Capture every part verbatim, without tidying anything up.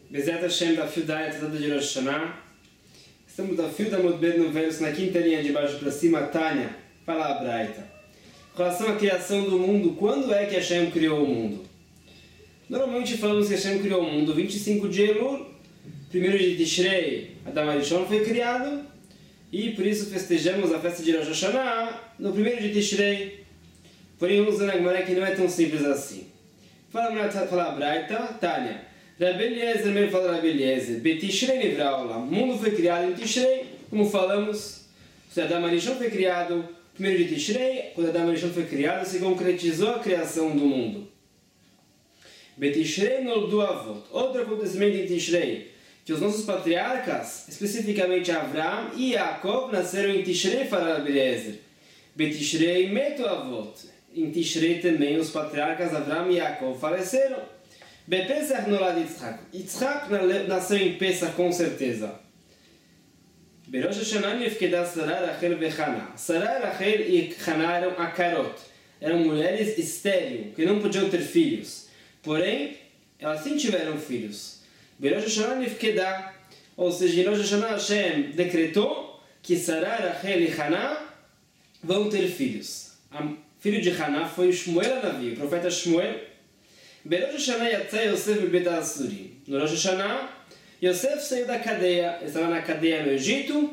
Bezerra Hashem da fio da Etzada de Rosh Hashanah. Estamos da fio da Modbed no Velhos, na quinta linha de baixo para cima, Tânia, fala a Braita. Com relação à criação do mundo, quando é que Hashem criou o mundo? Normalmente falamos que Hashem criou o mundo vinte e cinco de Elul, primeiro de Tishrei, Adam Arishon foi criado, e por isso festejamos a festa de Rosh Hashanah no primeiro de Tishrei. Porém, vamos na Gemara que não é tão simples assim. Fala, fala a Braita, Tânia. Rabbi Eliezer, mesmo fala Rabbi Eliezer, Betishrei Nivra Olam. O mundo foi criado em Tishrei, como falamos. O Adam Arishon foi criado primeiro de Tishrei. Quando Adam Arishon foi criado, se concretizou a criação do mundo. Betishrei Noldu Avot. Outro acontecimento em Tishrei, que os nossos patriarcas, especificamente Avram e Yaakov, nasceram em Tishrei, fala Rabbi Eliezer. Betishrei Metu Avot. Em Tishrei também os patriarcas Avram e Yaakov faleceram. Bepesach nolad Yitzhak. Yitzhak nasceu em Pesach com certeza. Berosh Hashanah nifkedah Sarah, Rachel e Hannah. Sarah, Rachel e Hannah eram akarot. Eram mulheres estériles, que não podiam ter filhos. Porém, elas sim tiveram filhos. Berosh Hashanah nifkedah. Ou seja, em Rosh Hashanah Hashem decretou que Sarah, Rachel e Hannah vão ter filhos. O filho de Hannah foi o Shmuel Anavi, o profeta Shmuel. Berosh Hashanah yatzah Yosef bebet Asurim. No Rosh Hashanah, Yosef saiu da cadeia, estava na cadeia no Egito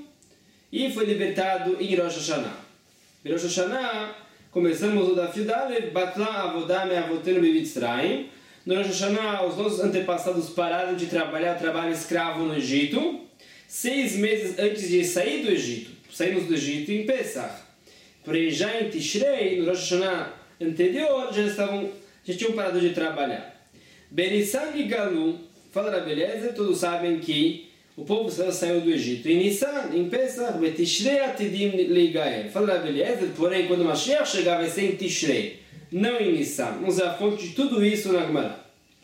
e foi libertado em Rosh Hashanah. Berosh Hashanah, começamos o Daf Yudalev, Batla Avodah Me'avotenu B'Mitzrayim. No Rosh Hashanah, os nossos antepassados pararam de trabalhar o trabalho escravo no Egito, seis meses antes de sair do Egito. Saímos do Egito em Pesach. Porém, já em Tishrei, no Rosh Hashanah anterior, já estavam já tinham parado de trabalhar. Benissan e Galu, fala Rabbi Eliezer, todos sabem que o povo saiu do Egito. Em Nissan, em Pesach, Betishrei atidim leigael. Fala Rabbi Eliezer, porém, quando Mashiach chegar, vai ser em Tishrei, não em Nissan. Vamos ver a fonte de tudo isso na Gemara.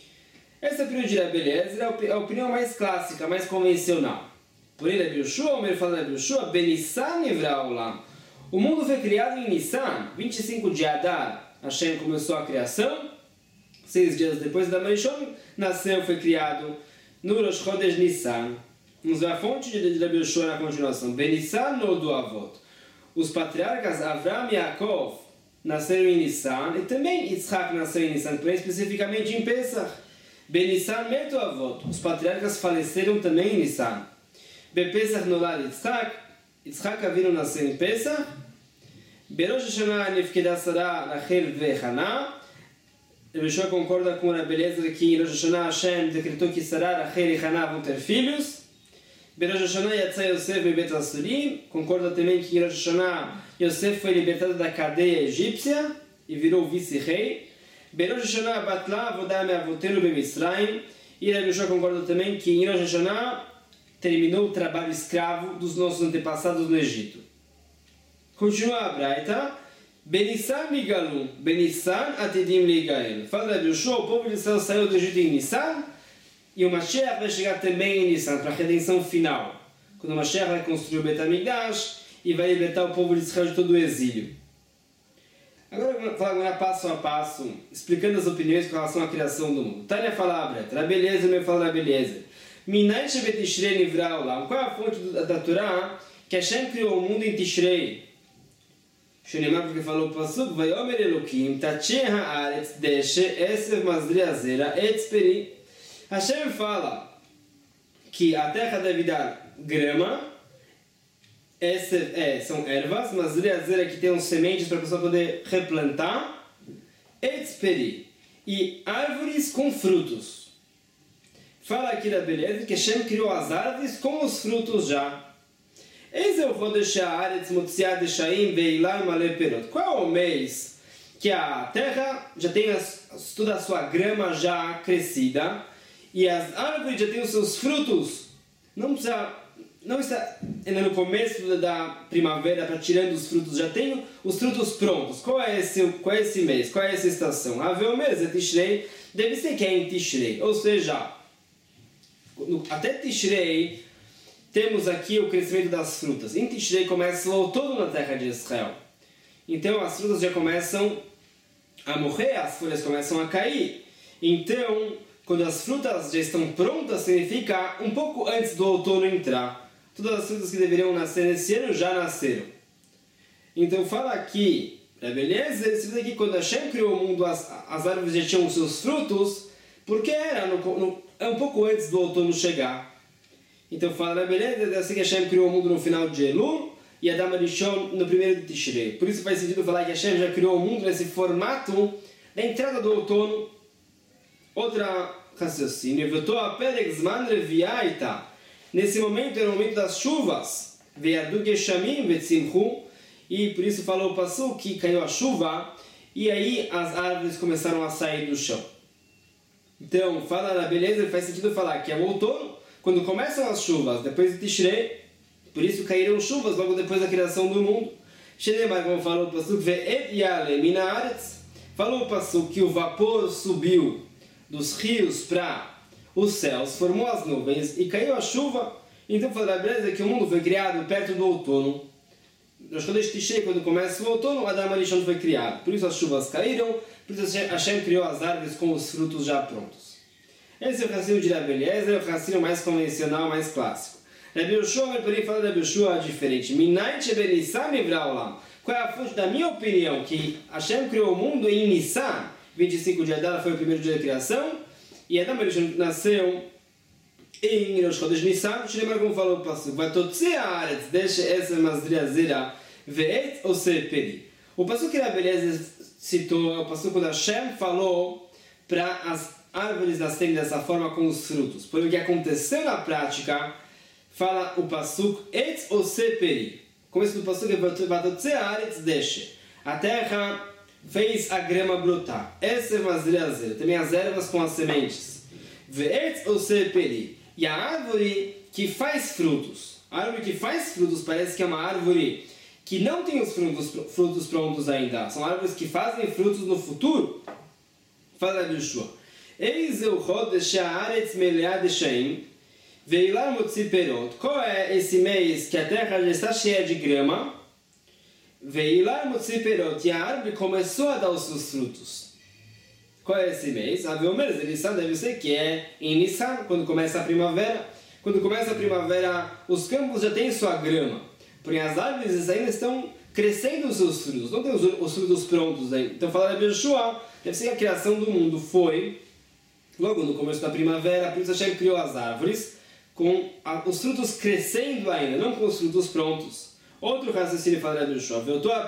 Essa opinião de Rabbi Eliezer é a opinião mais clássica, mais convencional. Porém, Rabbi Yoshua, ele fala Rabbi Yoshua, Benissan nivra olam. O mundo foi criado em Nissan, vinte e cinco de Adar, Hashem começou a criação. Seis dias depois da Marishon, nasceu, foi criado no Rosh Chodesh Nissan. Vamos ver a fonte de Rabbi Yoshua na continuação. Benissan Noldu Avot. Os patriarcas Avram e Yaakov nasceram em Nissan, e também Yitzhak nasceu em Nissan, porém especificamente em Pesach. Benissan Metu Avot. Os patriarcas faleceram também em Nissan. Bepesach Nolad Yitzhak. Yitzhak Avinu nasceu em Pesach. Berosh Hashanah nifkedah Sarah, Rachel e Hannah. Rabbi Yoshua concorda com Rabbi Eliezer que em Rosh Hashanah Hashem decretou que Sarah, Rachel e Hannah vão ter filhos. Berosh Hashanah yatzah Yosef bebet Asurim. Concorda também que em Rosh Hashanah Yosef foi libertado da cadeia egípcia e virou vice-rei. Berosh Hashanah batla avodah me'avotenu b'Mitzrayim. E Rabbi Yoshua concorda também que em Rosh Hashanah terminou o trabalho escravo dos nossos antepassados no Egito. Continua a Braita. Benissan Migalu, Benissan Atidim Ligael. Fala Rabbi Yoshua, o povo de Israel saiu do Egito em Nissan, e o Mashiach vai chegar também em Nissan, para a redenção final. Quando o Mashiach vai construir o Bet HaMikdash e vai libertar o povo de Israel de todo o exílio. Agora vamos falar passo a passo, explicando as opiniões com relação à criação do mundo. Tânia fala, Breta, Rabbi Eliezer me fala Rabbi Eliezer. Minai Shebetishrei Nivra Olam. Qual é a fonte da Torá que Hashem criou o mundo em Tishrei? Shneimar, porque falou o Pasuk, Vayomer Elokim, Tacheh haaretz deshe esev mazria zera etz peri. Hashem fala que a terra deve dar grama, esev é, são ervas, mazria zera que tem sementes para a pessoa poder replantar, etz peri, e árvores com frutos. Fala aqui da beleza que Hashem criou as árvores com os frutos já. Qual é o mês que a terra já tem as, toda a sua grama já crescida e as árvores já têm os seus frutos? Não precisa, não está no começo da primavera para tirando os frutos, já tem os frutos prontos. Qual é esse, qual é esse mês? Qual é essa estação? A ver o mês é Tishrei, deve ser que é em Tishrei, ou seja, até Tishrei temos aqui o crescimento das frutas. Em Tishrei começa o outono na terra de Israel. Então as frutas já começam a morrer, as folhas começam a cair. Então quando as frutas já estão prontas, significa um pouco antes do outono entrar. Todas as frutas que deveriam nascer nesse ano já nasceram. Então fala aqui, para beleza, ele diz aqui quando Hashem criou o mundo, as, as árvores já tinham seus frutos, porque era no, no, um pouco antes do outono chegar. Então fala, na beleza, é assim que Hashem criou o mundo no final de Elul, e Adam Arishon no primeiro de Tishrei. Por isso faz sentido falar que Hashem já criou o mundo nesse formato da entrada do outono. Outra raciocínio, nesse momento era o momento das chuvas, e por isso falou o Passuque que caiu a chuva, e aí as árvores começaram a sair do chão. Então, fala na beleza, faz sentido falar que é o outono, quando começam as chuvas, depois de Tishrei, por isso caíram chuvas logo depois da criação do mundo. Shenemar, como falou o Passuque, falou o Passuque que o vapor subiu dos rios para os céus, formou as nuvens e caiu a chuva. Então fala na beleza que o mundo foi criado perto do outono. Nos Chodesh Tishrei, quando começa o outono, Adam Arishon foi criado. Por isso as chuvas caíram, por isso Hashem criou as árvores com os frutos já prontos. Esse é o raciocínio de Rabbi Eliezer, é o raciocínio mais convencional, mais clássico. Rabbi Yoshua, porém, fala de Rabbi Yoshua diferente. Minai Shebe Nissan Nivra Olam. Qual é a fonte da minha opinião? Que Hashem criou o mundo em Nissan, vinte e cinco de Adar foi o primeiro dia da criação, e Adam Arishon nasceu em Rosh Chodesh Nissan. Shneimar, como falou o Passuque, Vatotze haaretz deshe eser mazdria zera ve'et ose peri. O Passuque que Rabbi Eliezer citou é o Passuque quando Hashem falou para as árvores nascerem dessa forma com os frutos. Porém, o que aconteceu na prática, fala o Passuque, etz ose peri. O começo do Passuque é Vatotze haaretz deshe. A terra fez a grama brotar. Essa é mazriazeira. Também as ervas com as sementes. Ve'etz ose peri. E a árvore que faz frutos. A árvore que faz frutos parece que é uma árvore que não tem os frutos, frutos prontos ainda. São árvores que fazem frutos no futuro. Fala de Yeshua. Eis eu chodesh haaretz meleah deshaim. Veilar motzi perot. Qual é esse mês que a terra já está cheia de grama? Veilar motzi perot, e a árvore começou a dar os seus frutos. Qual é esse mês? A Veomer, Nissan deve ser que é em Nissan, quando começa a primavera. Quando começa a primavera, os campos já têm sua grama. Porém, as árvores ainda estão crescendo os seus frutos, não tem os, os frutos prontos ainda. Então, falar de Yeshua, deve ser que a criação do mundo foi logo no começo da primavera, por isso Hashem criou as árvores com a, os frutos crescendo ainda, não com os frutos prontos. Outro raciocínio fala de Yeshua.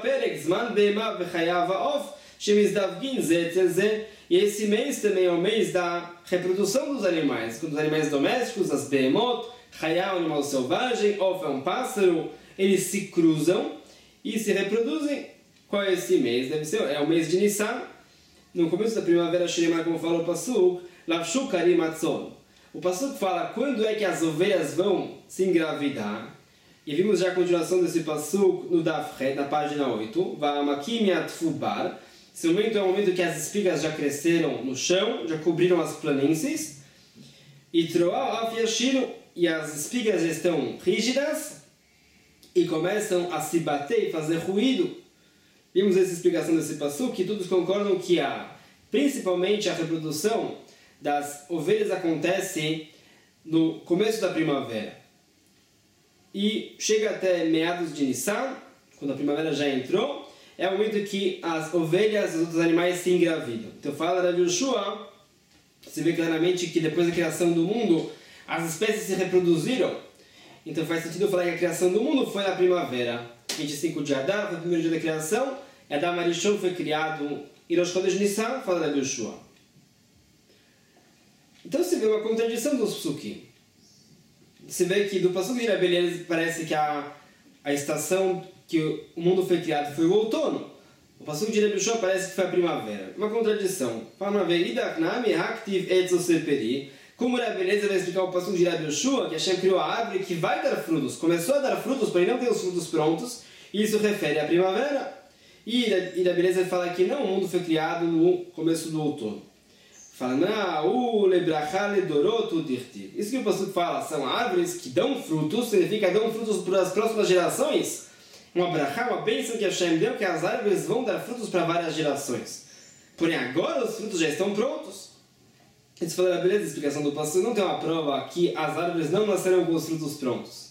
E esse mês também é o mês da reprodução dos animais. Quando os animais domésticos, as behemoth, Chayá, o animal selvagem, Of é um pássaro, eles se cruzam e se reproduzem. Qual é esse mês? Deve ser, é o mês de Nissan. No começo da primavera, Shneimar, como fala o Passuque, Lavshu Karim Atzon. O Passuque fala quando é que as ovelhas vão se engravidar. E vimos já a continuação desse Passuque no Daf He, na página oito. Va'amakim yatfubar. Esse momento é o momento que as espigas já cresceram no chão, já cobriram as planícies. E Troal af yashiru, e as espigas já estão rígidas e começam a se bater e fazer ruído. Vimos essa explicação desse Passuque, que todos concordam que a, principalmente a reprodução das ovelhas acontece no começo da primavera. E chega até meados de Nissan, quando a primavera já entrou, é o momento que as ovelhas e os outros animais se engravidam. Então fala da Yeshua, você vê claramente que depois da criação do mundo, as espécies se reproduziram. Então faz sentido falar que a criação do mundo foi na primavera. vinte e cinco de Adar foi o primeiro dia da criação, Adam Arishon foi criado em Rosh Chodesh Nissan, fala da Yeshua. Então você vê uma contradição dos Psukim. Você vê que do Passuque de Rabbi Eliezer parece que a, a estação que o mundo foi criado foi o outono. O Passuque de Rabbi Yoshua parece que foi a primavera. Uma contradição. Fala uma vez, como Rabbi Eliezer vai explicar o Passuque de Rabbi Yoshua, que Hashem criou a árvore que vai dar frutos. Começou a dar frutos, porém não tem os frutos prontos. E isso refere à primavera. E Rabbi Eliezer fala que não, o mundo foi criado no começo do outono. Fala, não, isso que o Passuque fala, são árvores que dão frutos, significa dão frutos para as próximas gerações. Uma brachá, uma bênção que Hashem deu, que as árvores vão dar frutos para várias gerações. Porém, agora os frutos já estão prontos. Eles falaram, beleza, a explicação do passuco não tem uma prova que as árvores não nasceram com os frutos prontos.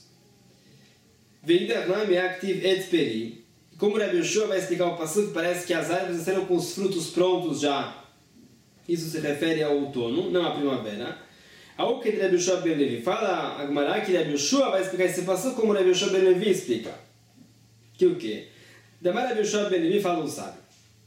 Como o Rabi Yoshua vai explicar o passuco, parece que as árvores nasceram com os frutos prontos já. Isso se refere ao outono, não à primavera. Ao que Rabi Yoshua ben Levi fala, a Gemara que Rabi Yoshua vai explicar esse passuco como Rabi Yoshua ben Levi explica. Que o quê? Damar Rabi Yoshua ben Levi fala o sábio.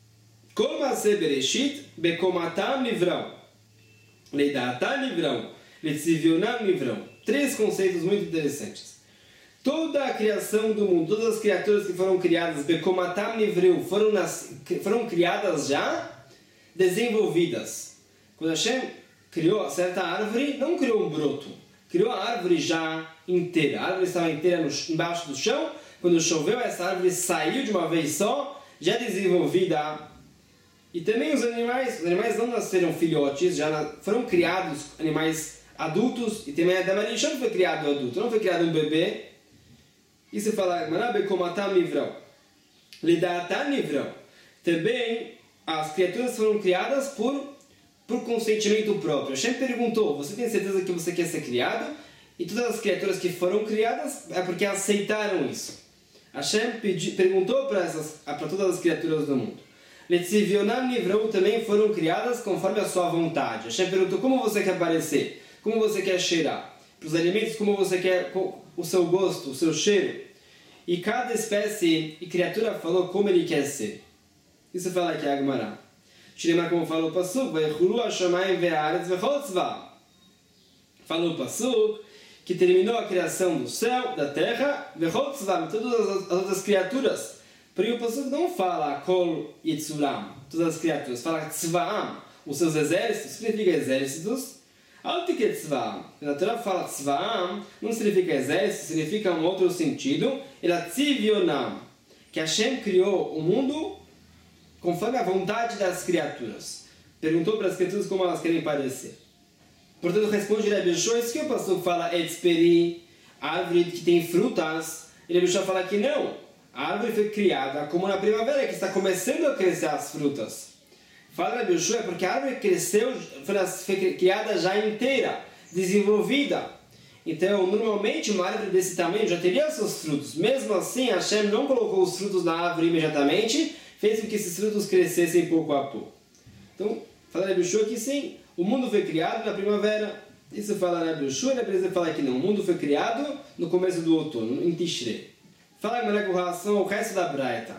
Kol maaseh bereshit bekomatam nivrão. Leidatam nivrão. Letzivionam nivrão. Três conceitos muito interessantes. Toda a criação do mundo, todas as criaturas que foram criadas, bekomatam nivreu, foram, nas, foram criadas já, desenvolvidas. Quando Hashem criou certa árvore, não criou um broto. Criou a árvore já inteira. A árvore estava inteira no, embaixo do chão. Quando choveu, essa árvore saiu de uma vez só, já desenvolvida. E também os animais, os animais não nasceram filhotes, já na, foram criados animais adultos, e também a Damarishon foi criado adulto, não foi criado um bebê. Isso fala, Manabe komatam nivrão. Lidatam nivrão. Também as criaturas foram criadas por, por consentimento próprio. Hashem perguntou, você tem certeza que você quer ser criado? E todas as criaturas que foram criadas é porque aceitaram isso. Hashem pedi, perguntou para todas as criaturas do mundo. Letzivionam nivrão também foram criadas conforme a sua vontade. Hashem perguntou como você quer parecer, como você quer cheirar. Para os alimentos, como você quer o seu gosto, o seu cheiro. E cada espécie e criatura falou como ele quer ser. Isso fala aqui a Gemara. Shneimar, como falou o Pasuk, Vaychulu hashamayim ve'aretz v'chol tzva'am. Falou o Pasuk que terminou a criação do céu, da terra, v'chol tzva'am, todas as outras criaturas. Porque o Pasuk não fala kol yitzuram, todas as criaturas, fala tzva'am, os seus exércitos, significa exércitos. Alti que tzva'am, quando a Torá fala tzva'am, não significa exército, significa um outro sentido. Ela tzivionam, que Hashem criou o mundo conforme a vontade das criaturas. Perguntou para as criaturas como elas querem parecer. Portanto, responde Rabi Yoshua, isso que o pastor fala etzperi, árvore que tem frutas. E Rabi Yoshua fala que não. A árvore foi criada como na primavera, que está começando a crescer as frutas. Fala Rabi Yoshua, porque a árvore cresceu, foi criada já inteira, desenvolvida. Então, normalmente, uma árvore desse tamanho já teria seus frutos. Mesmo assim, Hashem não colocou os frutos na árvore imediatamente, fez com que esses frutos crescessem pouco a pouco. Então, fala Rabi Yoshua que sim, o mundo foi criado na primavera. Isso fala Rabi Yoshua, e Rabi Eliezer fala que não, o mundo foi criado no começo do outono, em Tishrei. Fala agora com relação ao resto da Braita.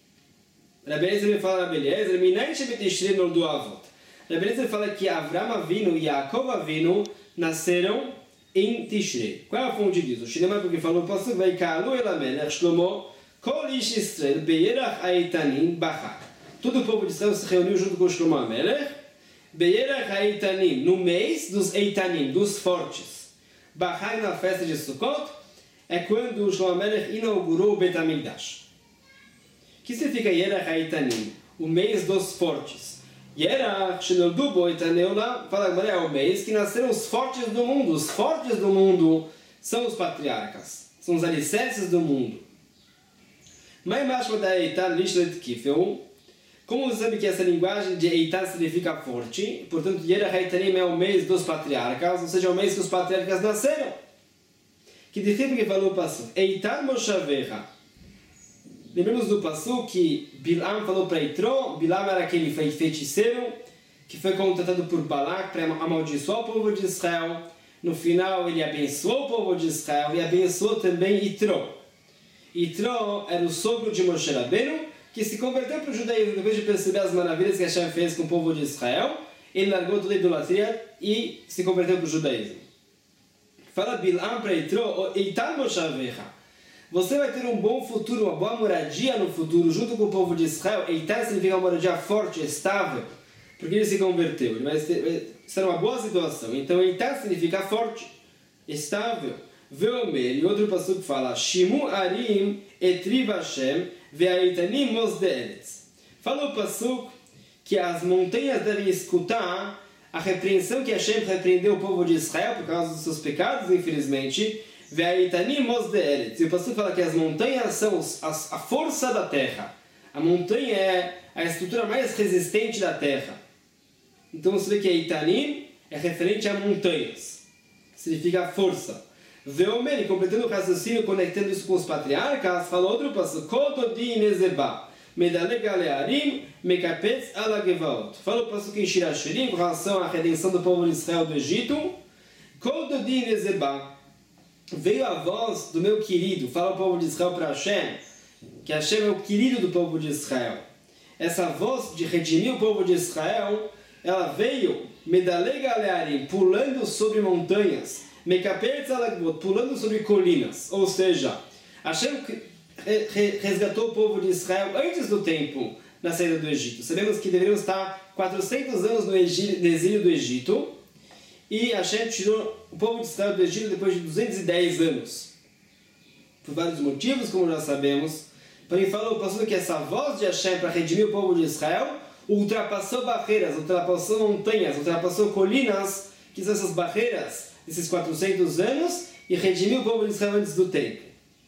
Rabi Eliezer fala Rabi Eliezer, Minai shebetishrei noldu avot. Rabi Eliezer fala que Avram Avinu e Yaakov Avinu nasceram em Tishrei. Qual é a fonte disso? O Shneimar, porque falou, posso vai kalu el hamelech Shlomo kol ish Yisrael beyerach haitanim bachar. Todo o povo de Israel se reuniu junto com Shlomo Hamelech, beyerach haitanim, no mês dos eitanim, dos fortes. Bachar na festa de Sukkot é quando o Shlomo Hamelech inaugurou o Beit HaMikdash. O que significa Yerach haitanim? O mês dos fortes. Yerach shenoldu bo itaneula, fala agora é o mês que nasceram os fortes do mundo. Os fortes do mundo são os patriarcas, são os alicerces do mundo. Mas embaixo da Eitan Lishlet Kifeu, como você sabe que essa linguagem de Eitan significa forte, portanto Yerach haitanim é o mês dos patriarcas, ou seja, o mês que os patriarcas nasceram. Que de que falou o Pasuk, Eitan Moshavecha. Lembramos do Pasuk que Bilam falou para Yitro, Bilam era aquele feiticeiro que foi contratado por Balak para amaldiçoar o povo de Israel. No final ele abençoou o povo de Israel e abençoou também Yitro. Yitro era o sogro de Moshe Rabbeinu, que se converteu para o judaísmo depois de perceber as maravilhas que Hashem fez com o povo de Israel. Ele largou toda a idolatria e se converteu para o judaísmo. Fala Bilam para Yitro, Eitan Moshavecha. Você vai ter um bom futuro, uma boa moradia no futuro, junto com o povo de Israel. Eitan significa uma moradia forte, estável, porque ele se converteu. Ele vai estar numa boa situação. Então, Eitan significa forte, estável. Veomer, e outro passuco fala, Shimu arim etriv Hashem ve'aitanim mos de'eretz. Fala o passuco que as montanhas devem escutar a repreensão que Hashem repreendeu o povo de Israel por causa dos seus pecados, infelizmente. Ve'aitanim mos de'eretz. E o pastor fala que as montanhas são a, a força da terra. A montanha é a estrutura mais resistente da terra. Então você vê que Eitanim é referente a montanhas. Significa força. Veomer, completando o raciocínio, conectando isso com os patriarcas, fala outro passo. Kododin ezeba. Medalega learim, mekapetz alagevaot. Fala o passo que em Shirashirim, com relação à redenção do povo de Israel do Egito. Kododin ezeba. Veio a voz do meu querido, fala o povo de Israel para Hashem, que Hashem é o querido do povo de Israel. Essa voz de redimir o povo de Israel, ela veio, medalega learim, pulando sobre montanhas, mekapetz alagevaot, pulando sobre colinas. Ou seja, Hashem resgatou o povo de Israel antes do tempo na saída do Egito. Sabemos que deveríamos estar quatrocentos anos no exílio do Egito, e Hashem tirou o povo de Israel do Egito depois de duzentos e dez anos. Por vários motivos, como já sabemos. Porém, falou o pastor que essa voz de Hashem para redimir o povo de Israel ultrapassou barreiras, ultrapassou montanhas, ultrapassou colinas, que são essas barreiras desses quatrocentos anos, e redimiu o povo de Israel antes do tempo.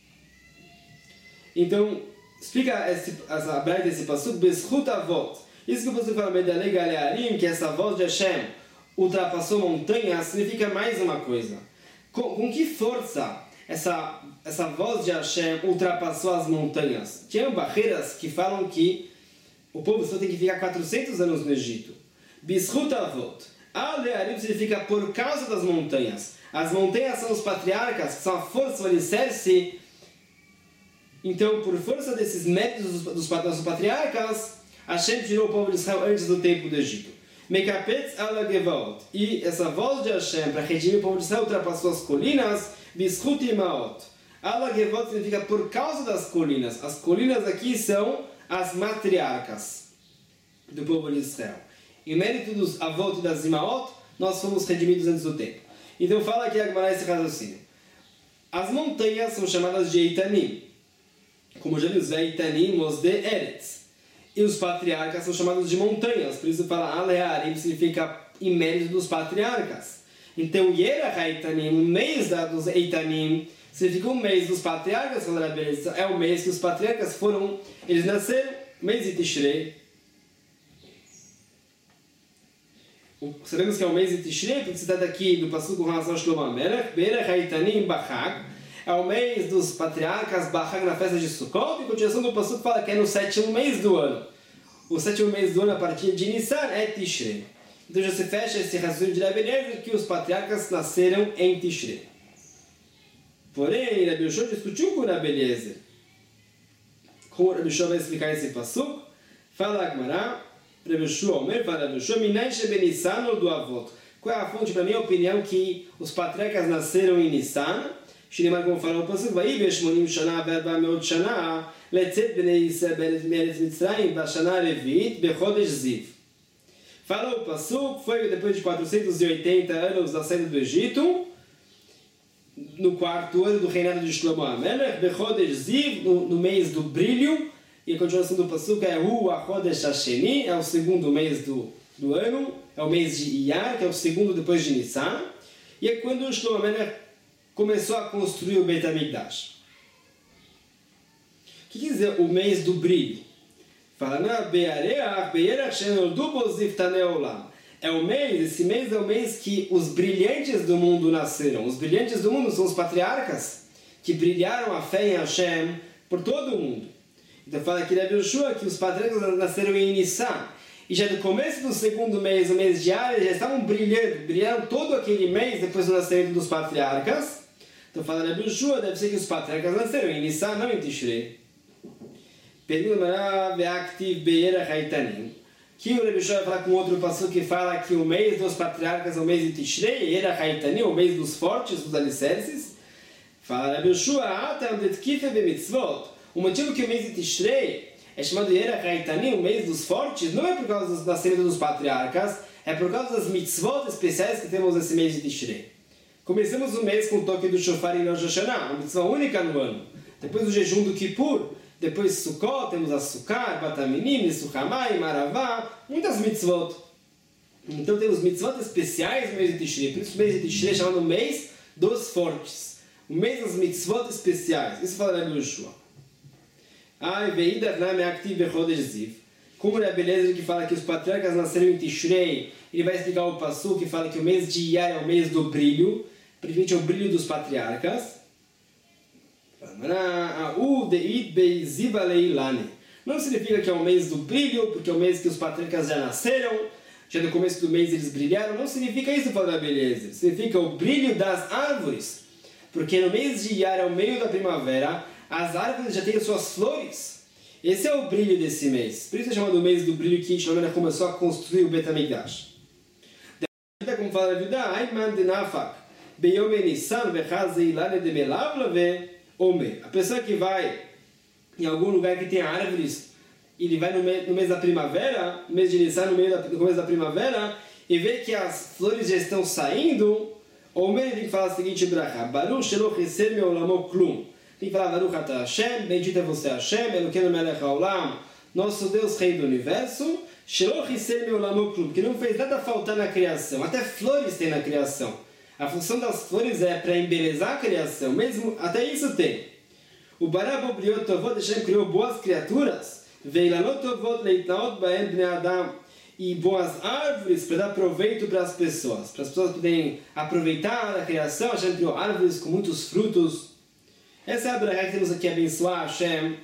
Então, explica esse, essa breve desse passuco, Bezchut Avot. Isso que o passuco fala, Medalega Learim, que essa voz de Hashem ultrapassou montanhas, significa mais uma coisa. Com, com que força essa, essa voz de Hashem ultrapassou as montanhas? Tinham barreiras que falam que o povo só tem que ficar quatrocentos anos no Egito. Bezchut Avot. Alearim significa por causa das montanhas. As montanhas são os patriarcas, que são a força, o alicerce. Então, por força desses méritos dos, dos, dos patriarcas, Hashem tirou o povo de Israel antes do tempo do Egito. Mekapetz alagevaot. E essa voz de Hashem para redimir o povo de Israel ultrapassou as colinas. Bizchut imaot. Alagevaot significa por causa das colinas. As colinas aqui são as matriarcas do povo de Israel. Em mérito dos avot e das imaot, nós fomos redimidos antes do tempo. Então fala aqui a Gemara esse raciocínio. As montanhas são chamadas de Eitanim. Como já vimos, Eitanim, Mosde, Eretz. E os patriarcas são chamados de montanhas. Por isso fala Alearim, significa em mérito dos patriarcas. Então, Yerach Eitanim, o mês da, dos Eitanim, significa o mês dos patriarcas. É o mês que os patriarcas foram, eles nasceram, mês de Tishrei. Sabemos que é o mês de Tishrei, porque se trata aqui do passuco com relação a Shlomo HaMelech, Yerach Eitanim Bachag. É o mês dos patriarcas, Bachag na festa de Sukkot, e a continuação do passuco fala que é no sétimo mês do ano. O sétimo mês do ano, a partir de Nissan, é Tishrei. Então já se fecha esse raciocínio de Rabi Eliezer que os patriarcas nasceram em Tishrei. Porém, Rabi Yoshua discutiu com Rabi Eliezer. Como Rabi Yoshua vai explicar esse passuco? Fala a Gemara, Rabi Yoshua, Omer, fala Rabi Yoshua, Minai shebe Nissan ou do Avot. Qual é a fonte, para minha opinião, que os patriarcas nasceram em Nissan? Shneimar, como falou o passuco, vai ver shmonim shana ve'arba meot shana letzet bnei Yisrael be'eretz Mitzrayim b'shana revit bechodesh ziv. Falou o passuco, foi depois de quatrocentos e oitenta anos da saída do Egito, no quarto ano do reinado de Shlomo HaMelech, bechodesh ziv, no, no mês do brilho, e a continuação do passuco é Hu achodesh hasheni, é o segundo mês do, do ano, é o mês de Iyar, que é o segundo depois de Nissan, e é quando Shlomo HaMelech começou a construir o Beit HaMikdash. O que quer dizer o mês do brilho? Fala, é o mês, esse mês é o mês que os brilhantes do mundo nasceram. Os brilhantes do mundo são os patriarcas, que brilharam a fé em Hashem por todo o mundo. Então fala aqui Rabi Yoshua que os patriarcas nasceram em Nissan. E já no começo do segundo mês, o mês de Ar, já estavam brilhando, brilharam todo aquele mês depois do nascimento dos patriarcas. Então fala Rabi Yoshua, deve ser que os patriarcas nasceram em Nissan, não em Tishrei. Pergunta Ve'aktiv Be'erach Haitanim. Que o Rabi Yoshua vai falar com outro passuco que fala que o mês dos patriarcas é o mês de Tishrei, Erach Haitanim, o mês dos fortes, dos alicerces. Fala Rabi Yoshua, Atam Detkife B'mitzvot. O motivo que o mês de Tishrei é chamado Erach Haitanim, o mês dos fortes, não é por causa do nascimento dos patriarcas, é por causa das mitzvot especiais que temos nesse mês de Tishrei. Começamos o mês com o toque do shofar em Rosh Hashanah, uma mitzvah única no ano. Depois do jejum do Kippur, depois Sukkot, temos a Sukkar, Bataminim, Suchamai, Maravá, muitas mitzvot. Então temos mitzvot especiais no mês de Tishrei. Por isso o mês de Tishrei é chamado mês dos fortes. O mês das mitzvot especiais. Isso fala Rabi Yoshua. como é a beleza que fala que os patriarcas nasceram em Tishrei, ele vai explicar o Passu que fala que o mês de Iyar é o mês do brilho, principalmente o brilho dos patriarcas. Não significa que é o mês do brilho, porque é o mês que os patriarcas já nasceram, já no começo do mês eles brilharam. Não significa isso, fala a beleza. Significa o brilho das árvores, porque no mês de Iyar, é o meio da primavera, as árvores já têm suas flores. Esse é o brilho desse mês. Por isso é chamado o mês do brilho, que Shlomo começou a construir o Bet HaMikdash. Como fala a vida, a pessoa que vai em algum lugar que tem árvores, ele vai no mês, no mês da primavera, no mês de Nissan, no, meio da, no começo da primavera, e vê que as flores já estão saindo, ou ele tem que falar o seguinte, Baruch shelo chesed me'olamo klum. Tem que falar, Baruch atah Hashem, bendito é você Hashem, Elokeinu melech haolam, nosso Deus, Rei do Universo, shelo chesed me'olamo klum, que não fez nada faltar na criação, até flores tem na criação. A função das flores é para embelezar a criação, mesmo até isso tem. O Barabo Briot Tovot, Hashem criou boas criaturas, Veilanot Tovot Leitnaot Baem Bnei Adam, e boas árvores para dar proveito para as pessoas, para as pessoas poderem aproveitar a criação. Hashem criou árvores com muitos frutos. Essa é a Brahá que temos aqui, abençoar Hashem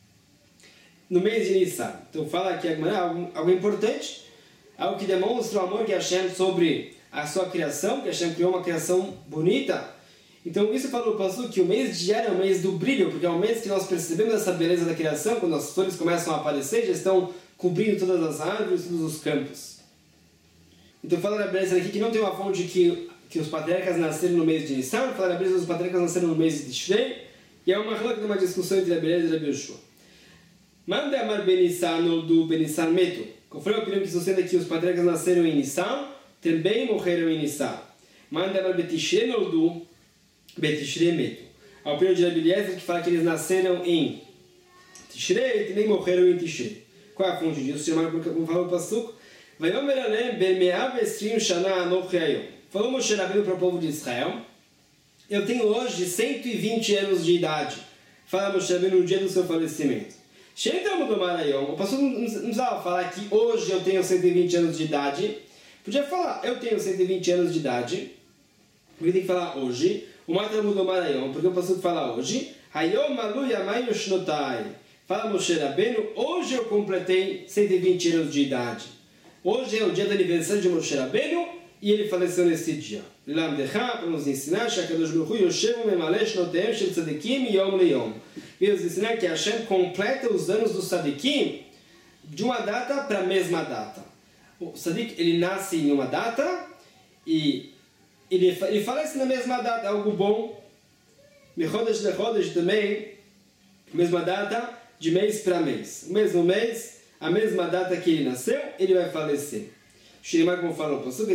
no mês de Nissan. Então fala aqui algo, algo importante, algo que demonstra o amor que Hashem sobre a sua criação, que Hashem criou uma criação bonita. Então isso fala o Passu que o mês de Iyar é o mês do brilho, porque é o mês que nós percebemos essa beleza da criação, quando as flores começam a aparecer, já estão cobrindo todas as árvores, todos os campos. Então fala na beleza aqui que não tem uma fonte que, que os patriarcas nasceram no mês de Nissan, fala na beleza que os patriarcas nasceram no mês de Tishrei, e é uma, uma discussão entre a beleza e a Yoshua. Manda amar Benissan ou do Benissan Meto. Conforme a opinião que sustenta que os patriarcas nasceram em Nissan, também morreram em Nissan. Manda amar Betishrei ou do Betishrei Meto. A opinião de Eliezer que fala que eles nasceram em Tishrei e também morreram em Tishrei. Qual é a fonte disso? Como falou o Pasuk, Vayomer Alem ben me'av esrim shana anochi hayom. Falou Moshe Rabbeinu para o povo de Israel, eu tenho hoje cento e vinte anos de idade. Fala Moshe Rabbeinu no dia do seu falecimento. Sheitamo do Marayom. O Pasuk não precisava falar que hoje eu tenho cento e vinte anos de idade. Podia falar, eu tenho cento e vinte anos de idade. Porque tem que falar hoje. O Matamo do Marayom, porque o Pasuk fala hoje. Hayom malu yamai yoshnotai. Fala Moshe Rabbeinu, hoje eu completei cento e vinte anos de idade. Hoje é o dia do aniversário de Moshe Rabbeinu e ele faleceu nesse dia. Para nos ensinar, para nos ensinar que Hashem completa os anos do Sadikim de uma data para a mesma data. O Sadik ele nasce em uma data e ele, ele falece na mesma data, algo bom. Mechodesh lechodesh também, mesma data, de mês para mês. O mesmo mês, a mesma data que ele nasceu, ele vai falecer. Shirimá, como fala o Pasuk,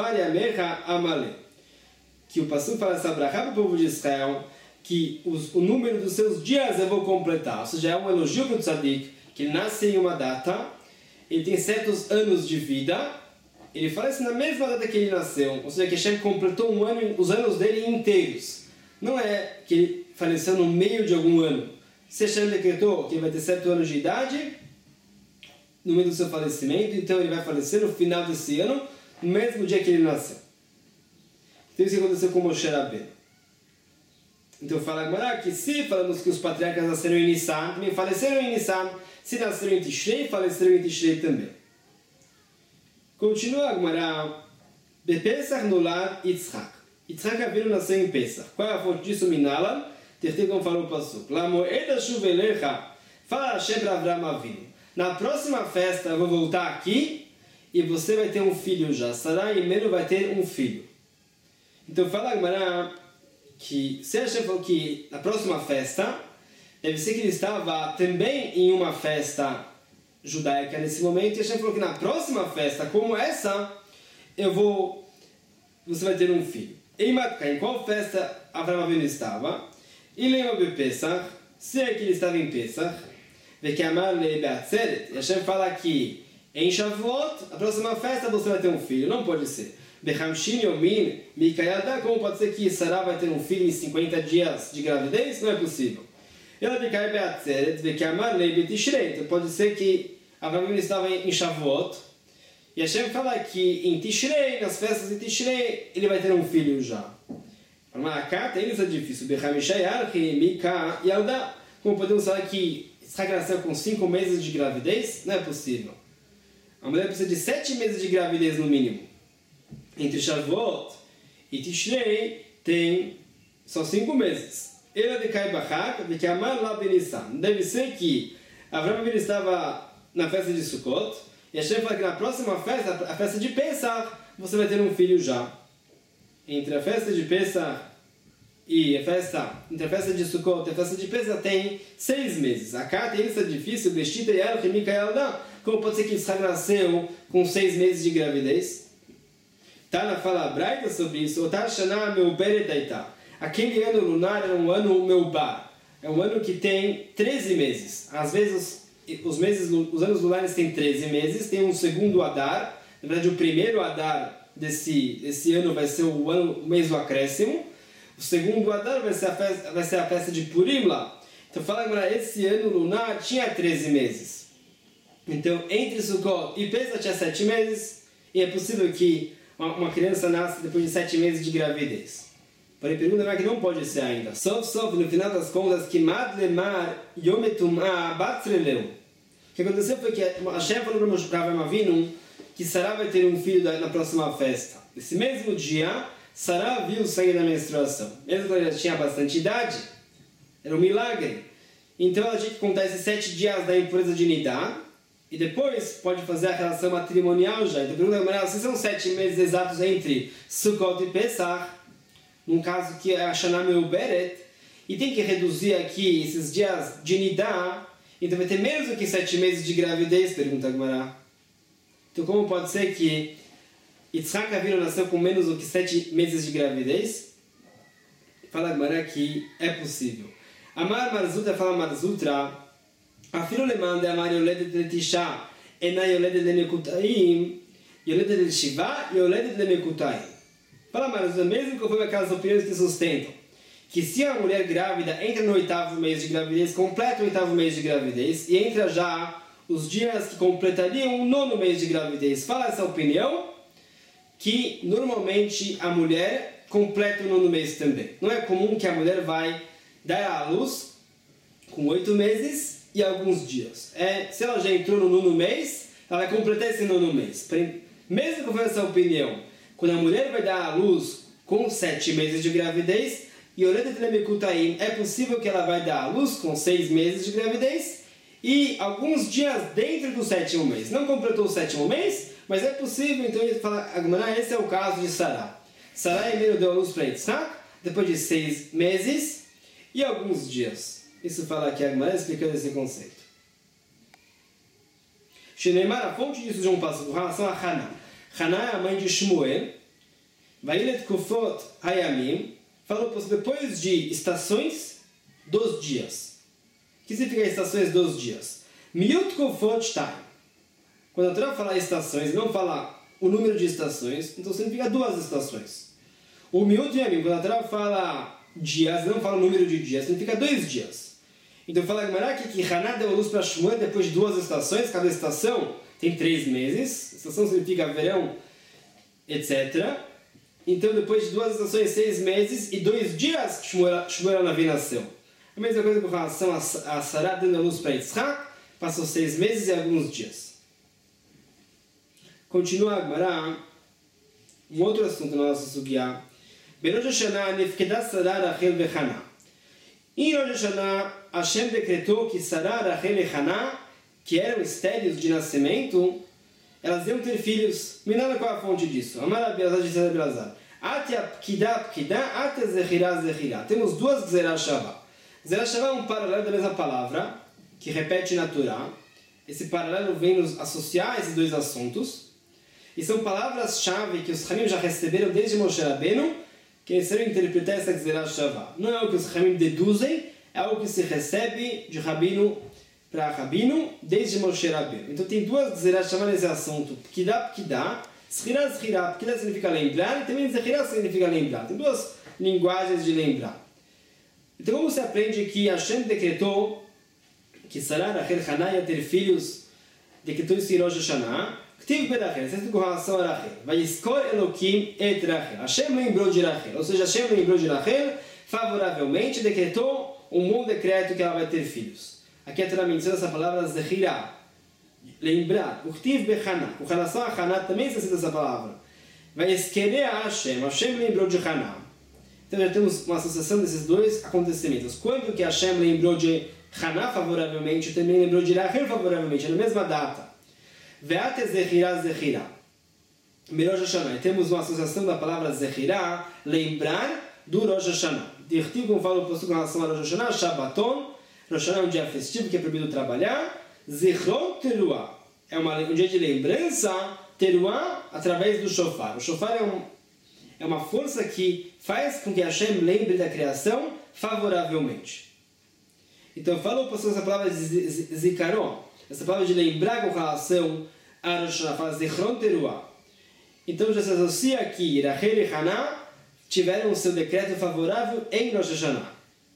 que o Pasuk fala essa brachá para o povo de Israel, que os, o número dos seus dias eu vou completar. Ou seja, é um elogio para o Tzadik, que ele nasce em uma data, ele tem certos anos de vida, ele falece na mesma data que ele nasceu. Ou seja, que Hashem completou um ano, os anos dele inteiros. Não é que ele faleceu no meio de algum ano. Se Hashem decretou que ele vai ter certos anos de idade, no meio do seu falecimento, então ele vai falecer no final desse ano, no mesmo dia que ele nasceu. Então isso aconteceu com Moshe Rabbeinu. Então fala agora que se falamos que os patriarcas nasceram em Nissan, também faleceram em Nissan, se nasceram em Tishrei, faleceram em Tishrei também. Continua agora, Bepesach nolad Yitzhak. Yitzhak Avinu nasceu em Pesach. Qual é a fonte disso? Minala, terceiro como falou o Pasuk. La moeda shuvelecha, fala Hashem para Avraham Avinu. Na próxima festa eu vou voltar aqui e você vai ter um filho já. Sarai e Meno vai ter um filho. Então fala agora que se Hashem falou que na próxima festa, deve ser que ele estava também em uma festa judaica nesse momento, e Hashem falou que na próxima festa, como essa, eu vou, você vai ter um filho. Em qual festa Avraham Avinu estava? E lembra de Pesach, se é que ele estava em Pesach, e Hashem fala que em Shavuot, a próxima festa você vai ter um filho. Não pode ser. Como pode ser que Sarah vai ter um filho em cinquenta dias de gravidez? Não é possível. Então pode ser que Avraham estava em Shavuot, e Hashem fala que em Tishrei, nas festas de Tishrei, ele vai ter um filho já. Mas cá tem isso difícil. Como podemos falar que Yitzhak nasceu com cinco meses de gravidez? Não é possível. A mulher precisa de sete meses de gravidez no mínimo. Entre Shavuot e Tishrei tem só cinco meses. Ela de Kaibachak, de Kamar lá Benissan. Deve ser que Avraham estava na festa de Sukkot, e Hashem fala que na próxima festa, a festa de Pesach, você vai ter um filho já. Entre a festa de Pesach e a festa, entre a festa de Sukkot e a festa de Pesach tem seis meses. Acá tem isso difícil, Bestita e ela, como pode ser que Yitzhak nasceu com seis meses de gravidez? Tana fala Braita sobre isso. Otar Shana Meuberet Daita. Aquele ano lunar é um ano Meubar. É um ano que tem treze meses. Às vezes os, meses, os anos lunares têm treze meses. Tem um segundo Adar. Na verdade, o primeiro Adar desse, desse ano vai ser o, ano, o mês do acréscimo. O segundo Adar vai ser a festa, vai ser a festa de Purim lá. Então fala agora, esse ano lunar tinha treze meses. Então, entre Sukkot e Pesach tinha sete meses. E é possível que uma criança nasce depois de sete meses de gravidez. Porém, pergunta é que não pode ser ainda. Sof, sof, no final das contas, que Madlemar Yometumah Batzreleu. O que aconteceu foi que a Hashem falou para Avraham Avinu que Sará vai ter um filho na próxima festa. Nesse mesmo dia, Sará viu o sangue da menstruação. Mesmo quando ela já tinha bastante idade, era um milagre. Então ela tinha que contar esses sete dias da impureza de Nidá. E depois pode fazer a relação matrimonial já. Então pergunta, se são sete meses exatos entre Sukkot e Pesach, num caso que é a Shana Meuberet, e tem que reduzir aqui esses dias de Nidá, então vai ter menos do que sete meses de gravidez, pergunta Gemara. Então como pode ser que Yitzhak Avinu nasceu com menos do que sete meses de gravidez? Fala Gemara que é possível. Amar Marzutra fala Marzutra, אפילו למען דאמר יולדת לתשעה אינה יולדת למקוטעים, יולדת לשבעה, יולדת למקוטעים. Fala, mas mesmo que foi aquelas opiniões que sustentam que se a mulher grávida entra no oitavo mês de gravidez, completa o oitavo mês de gravidez e entra já os dias que completariam o nono mês de gravidez. Fala essa opinião que normalmente a mulher completa o nono mês também. Não é comum que a mulher vai dar à luz com oito meses e alguns dias. É, se ela já entrou no nono mês, ela vai completar esse nono mês. Mesmo que eu faça essa opinião, quando a mulher vai dar à luz com sete meses de gravidez, é possível que ela vai dar à luz com seis meses de gravidez e alguns dias dentro do sétimo mês. Não completou o sétimo mês, mas é possível, então ele fala, esse é o caso de Sará. Sará primeiro deu à luz para Yitzhak, depois de seis meses e alguns dias. Isso fala aqui a Gemara explicando esse conceito. Sheneimar, a fonte disso de um passo com relação a Haná. Haná é a mãe de Shmuel. Vailet Kufot Hayamim. Falou depois de estações dos dias. O que significa estações dos dias? Miut Kufot Shtaim. Quando a Torá fala estações, não fala o número de estações, então significa duas estações. O Miut Yamim, quando a Torá fala dias, não fala o número de dias, significa dois dias. Então fala a Gemara que Haná deu a luz para Shmuel depois de duas estações, cada estação tem três meses, estação significa verão, etcétera. Então depois de duas estações, seis meses e dois dias, Shmuel, Shmuel Navi nasceu. A mesma coisa com relação a, a Sará dando a luz para Yitzhak, passou seis meses e alguns dias. Continua a Gemara, um outro assunto na nossa Sugiá. Berosh Hashanah nefkedah Sará Rachel veChaná. Em Rosh Hashanah, Hashem decretou que Sará, Rachel e Haná, que eram estéreis de nascimento, elas iam ter filhos. Me nada qual é a fonte disso. Amar Abiazar de César Abiazar. Atia Pkidá Pkidá, Atia Zechirá Zechirá. Temos duas Gzerá Shavá. Gzerá Shavá é um paralelo da mesma palavra, que repete na Torá. Esse paralelo vem nos associar esses dois assuntos. E são palavras-chave que os Hamim já receberam desde Moshe Rabbeinu, que eles serão interpretar essa Gzerá Shavá. Não é o que os Hamim deduzem, é algo que se recebe de Rabino para Rabino desde Moshe Rabbeinu. Então tem duas Gzerá Shavá nesse assunto. Pkidá, Pkidá. Zechirá, Zechirá. Pkidá significa lembrar e também Zechirá significa lembrar. Tem duas linguagens de lembrar. Então como você aprende que Hashem decretou que Sará, Rachel, Haná ia ter filhos decretou isso em Rosh Hashanah, Ktiv Berachel, certo com relação a Rachel. Vai escolher Elohim et Rachel. Hashem lembrou de Rachel, ou seja, Hashem lembrou de Rachel, favoravelmente decretou um bom decreto que ela vai ter filhos. Aqui a Torá menciona essa palavra Zechirah, lembrar. O Ktiv Bechana, com relação a Haná também se cita essa palavra. Vai escolher a Hashem, Hashem lembrou de Haná. Então já temos uma associação desses dois acontecimentos. Quando que Hashem lembrou de Haná favoravelmente, também lembrou de Rachel favoravelmente, na mesma data. Ve'ate Zechirah Zechirah. Rosh Hashanah. Temos uma associação da palavra Zechirah, lembrar do Rosh Hashanah. Dirtiv, como fala o postura com relação a Rosh Hashanah, Shabbaton. Rosh Hashanah é um dia festivo que é proibido trabalhar. Zichron Teruah. É uma, um dia de lembrança. Teruah, através do shofar. O shofar é, um, é uma força que faz com que Hashem lembre da criação favoravelmente. Então, fala o postura essa palavra de Zikaron. Essa palavra de lembrar com relação a Rosh Hashanah, fala Zichron Teruah. Então já se associa aqui, Rachel e Haná tiveram o seu decreto favorável em Rosh Hashanah.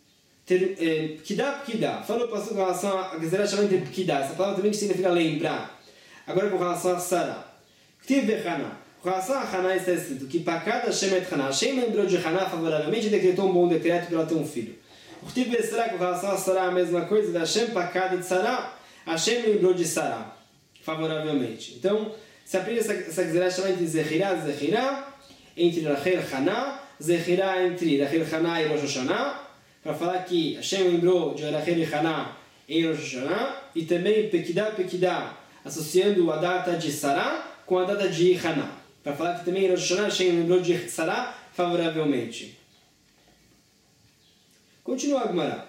Pkidah, Pkidah. Falou o pastor com relação a Gezerah Shalom de Pkidah. Essa palavra também significa lembrar. Agora com relação a Sarah. Ktiv Haná. Com relação a Haná está escrito que Pakad Hashem et Haná. Hashem lembrou de Haná favoravelmente e decretou um bom decreto para ela ter um filho. Ktiv Sarah, com relação a Sarah, a mesma coisa. Hashem Pakad et Sarah. Hashem lembrou de Sarah favoravelmente. Então, se aprende essa, essa Gezerah Shalom entre Zechirah e Zechirah, entre Rachel e Haná, Zechirah entre Rachel e Haná e Rosh Hashanah, para falar que Hashem lembrou de Rachel e Haná em Rosh Hashanah, e também Pekidá, Pekidá, associando a data de Sarah com a data de Haná, para falar que também em Rosh Hashanah Hashem lembrou de Sarah favoravelmente. Continua a Gemara.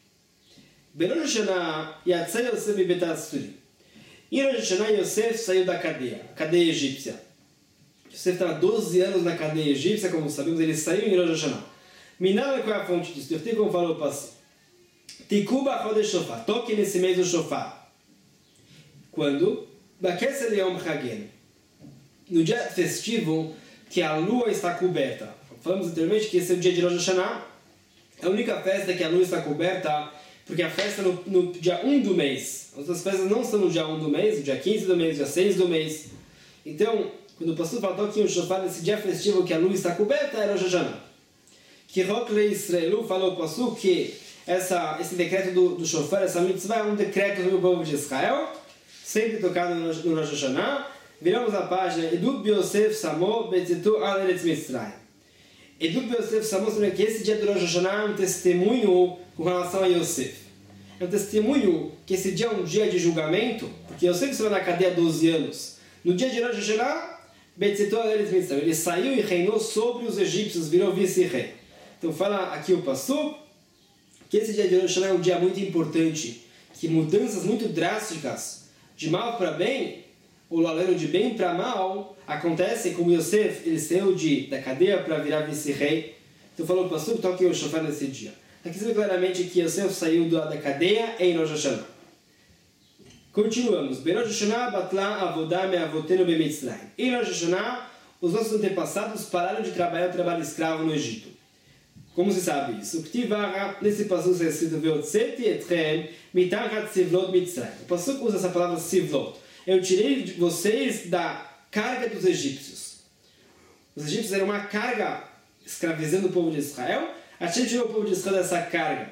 Berosh Hashanah Yatzai Yosef Bebet Asuri. Em Rosh Hashanah Yosef saiu da cadeia, cadeia egípcia. Yosef estava doze anos na cadeia egípcia, como sabemos, ele saiu em Rosh Hashanah. Minal, qual é a fonte disso? Eu como falou o passo. Tikuba Chodesh Shofar. Toque nesse mês do Shofar. Quando? Bakesel Yom Chagen. No dia festivo, que a lua está coberta. Falamos anteriormente que esse é o dia de Rosh Hashanah. A única festa que a lua está coberta, porque a festa é no, no dia um do mês. As outras festas não são no dia um do mês, no dia quinze do mês, no dia seis do mês. Então, quando o pastor falou que o Shofar nesse dia festivo que a lua está coberta, era Rosh Hashanah. Que Rokle Israelu falou para o que essa, esse decreto do, do Shofar, essa mitzvah, é um decreto do povo de Israel, sempre tocado no, no Rosh Hashanah. Viramos a página Edut Biosef Samo Betzetu Al Eretz Mitzrayim. Edut Biosef Samo, sabe que esse dia do Rosh Hashanah é um testemunho com relação a Yosef. É um testemunho que esse dia é um dia de julgamento, porque Yosef estava na cadeia há doze anos. No dia de Rosh Hashanah, Betzetu Al Eretz Mitzrayim, ele saiu e reinou sobre os egípcios, virou vice-rei. Então fala aqui o Passuco que esse dia de Rosh Hashanah é um dia muito importante, que mudanças muito drásticas, de mal para bem, ou laleno de bem para mal, acontecem como Yosef, ele saiu de, da cadeia para virar vice-rei. Então falou o Passuco, toque o Shofar nesse dia. Aqui se vê claramente que Yosef saiu da cadeia em Rosh Hashanah. Continuamos. Em Rosh Hashanah batla avodah me'avotenu b'Mitzrayim. Em Rosh Hashanah, os nossos antepassados pararam de trabalhar o trabalho escravo no Egito. Como se sabe isso? Nesse passuco está escrito Veotzeti etchem mitachat sivlot Mitzrayim. O passuco usa essa palavra sivlot. Eu tirei vocês da carga dos egípcios. Os egípcios eram uma carga escravizando o povo de Israel. A gente tirou o povo de Israel dessa carga.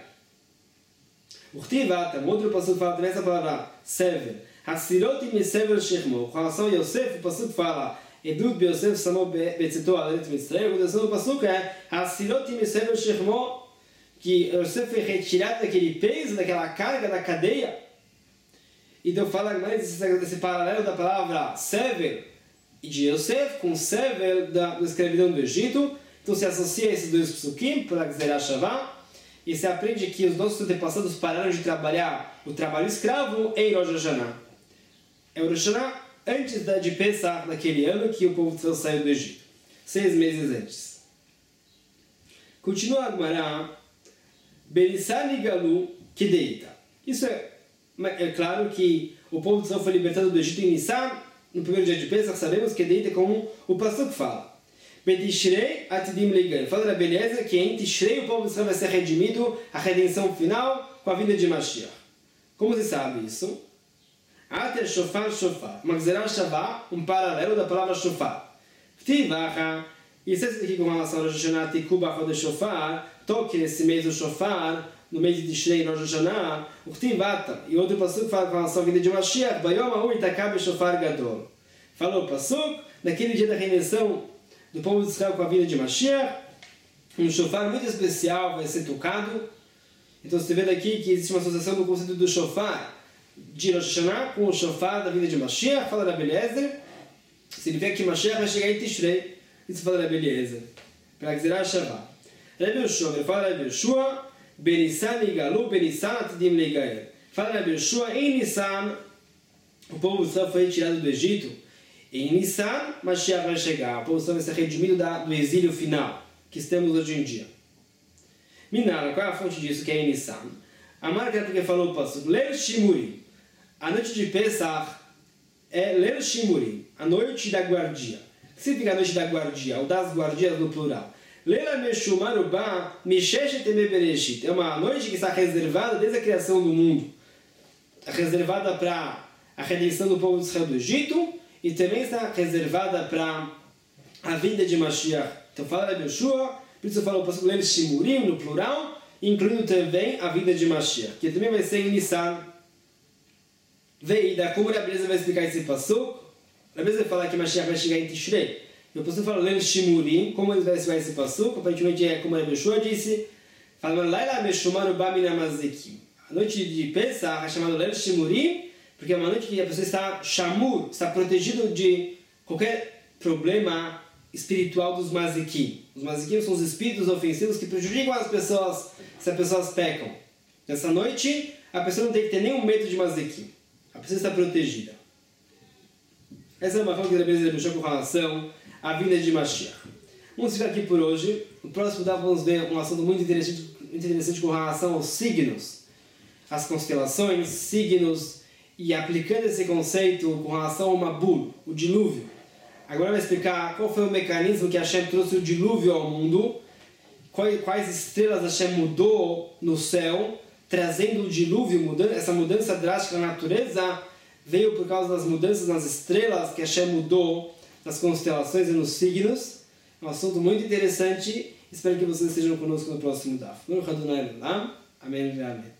Um outro passuco fala também essa palavra sever. Hasirot mi sever shechmo. Com relação a Yosef, o passuco fala Edut Biosef Samo Betzetu Al Eretz Mitzrayim. A continuação do passuco é Hasirot mi sever shechmo, que Yosef foi retirado daquele peso, daquela carga da cadeia. Então fala mais desse, desse paralelo da palavra sever e de Yosef com sever da, da escravidão do Egito. Então se associa esses dois psukim para Gezerah Shavah, e se aprende que os nossos antepassados pararam de trabalhar o trabalho escravo em Rosh Hashanah. É o Rosh Hashanah antes da, de Pesach, daquele ano que o povo de Israel saiu do Egito. Seis meses antes. Continua a Gemara. Berissani Galu Kideita. Isso é, é claro que o povo de Israel foi libertado do Egito em Nissan, no primeiro dia de Pesach, sabemos que Kideita, como o pastor fala. Betishrei atidim leigan. Fala da beleza que em Tishrei o povo de Israel vai ser redimido, a redenção final com a vinda de Mashiach. Como se sabe isso? Ater shofar shofar. Uma gzerá shavá, um paralelo da palavra shofar. Ftivacha. E se aqui com relação ao Rosh Hashanah, Tikuba de shofar, toque nesse mês do shofar, no mês de Tishrei, Rosh Hashanah, o Ftivata. E outro passuco fala com relação à vida de Mashiach, Bayom Ahu Itakabe Shofar Gadol. Falou o passuco, naquele dia da redenção do povo de Israel com a vida de Mashiach, um shofar muito especial vai ser tocado. Então você vê daqui que existe uma associação do conceito do shofar de Rosh Hashanah com o shofar da vida de Mashiach, fala da Beliezer. Significa que Mashiach vai chegar em Tishrei, isso fala da Beliezer. Para Gzerá Shavá. Rebbe Yoshua, ele fala Rebbe Yoshua, Benissan Igalu, Benissan Atidim Leigael. Fala Rebbe Yoshua, em Nissan, o povo de Israel foi retirado do Egito. Em Nissan, Mashiach vai chegar. O povo de Israel vai ser redimido do exílio final, que estamos hoje em dia. Minara, qual é a fonte disso que é em Nissan? A marca é porque falou o passo. Leil Shimurim. A noite de Pesach é Leil Shimurim, a noite da guardia. O que significa a noite da guardia? Ou das guardias no plural. Leila Meshumarubá Misheshet Emebereshit. É uma noite que está reservada desde a criação do mundo. Está reservada para a redenção do povo de Israel do Egito e também está reservada para a vinda de Mashiach. Então fala de Yoshua, por isso eu falo o Leil Shimurim no plural, incluindo também a vinda de Mashiach, que também vai ser em Nissan. Veida, como a beleza vai explicar esse passuco? A beleza vai falar que Mashiach vai chegar em Tishrei. Eu posso falar Leil Shimurim, como ele vai explicar esse passuco? Aparentemente é como a Yoshua disse, falando Laila Meshumaru Bamina Mazekim. A noite de Pesach é chamada Leil Shimurim, porque é uma noite que a pessoa está shamur, está protegida de qualquer problema espiritual dos mazikim. Os mazikim são os espíritos ofensivos que prejudicam as pessoas se as pessoas pecam. Nessa noite, a pessoa não tem que ter nenhum medo de mazikim. A pessoa está protegida. Essa é uma forma que a beleza deixou com relação à vinda de Mashiach. Vamos ficar aqui por hoje. No próximo dá vamos ver um assunto muito interessante, muito interessante com relação aos signos, as constelações, signos, e aplicando esse conceito com relação ao Mabul, o dilúvio. Agora vai explicar qual foi o mecanismo que Hashem trouxe o dilúvio ao mundo, quais estrelas Hashem mudou no céu, trazendo o dilúvio, mudando, essa mudança drástica na natureza veio por causa das mudanças nas estrelas que Hashem mudou nas constelações e nos signos. É um assunto muito interessante. Espero que vocês estejam conosco no próximo Daf. Amém. Amém.